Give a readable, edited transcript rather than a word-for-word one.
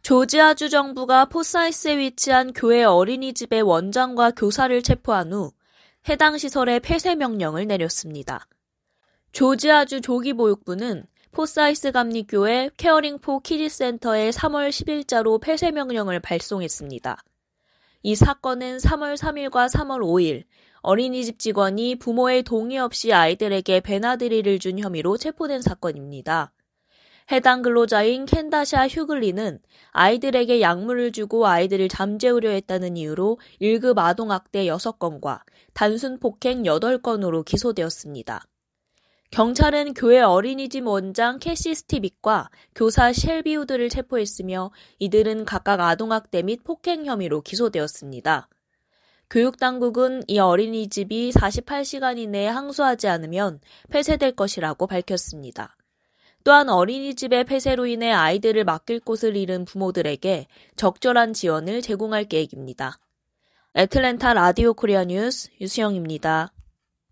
조지아주 정부가 포사이스에 위치한 교회 어린이집의 원장과 교사를 체포한 후 해당 시설의 폐쇄 명령을 내렸습니다. 조지아주 조기보육부는 포사이스 감리교회 케어링 포 키즈 센터에 3월 10일자로 폐쇄 명령을 발송했습니다. 이 사건은 3월 3일과 3월 5일 어린이집 직원이 부모의 동의 없이 아이들에게 베나드릴을 준 혐의로 체포된 사건입니다. 해당 근로자인 켄다샤 휴글리는 아이들에게 약물을 주고 아이들을 잠재우려 했다는 이유로 1급 아동학대 6건과 단순 폭행 8건으로 기소되었습니다. 경찰은 교회 어린이집 원장 캐시 스티빅과 교사 셸비 우드를 체포했으며 이들은 각각 아동학대 및 폭행 혐의로 기소되었습니다. 교육당국은 이 어린이집이 48시간 이내에 항소하지 않으면 폐쇄될 것이라고 밝혔습니다. 또한 어린이집의 폐쇄로 인해 아이들을 맡길 곳을 잃은 부모들에게 적절한 지원을 제공할 계획입니다. 애틀랜타 라디오 코리아 뉴스 유수영입니다.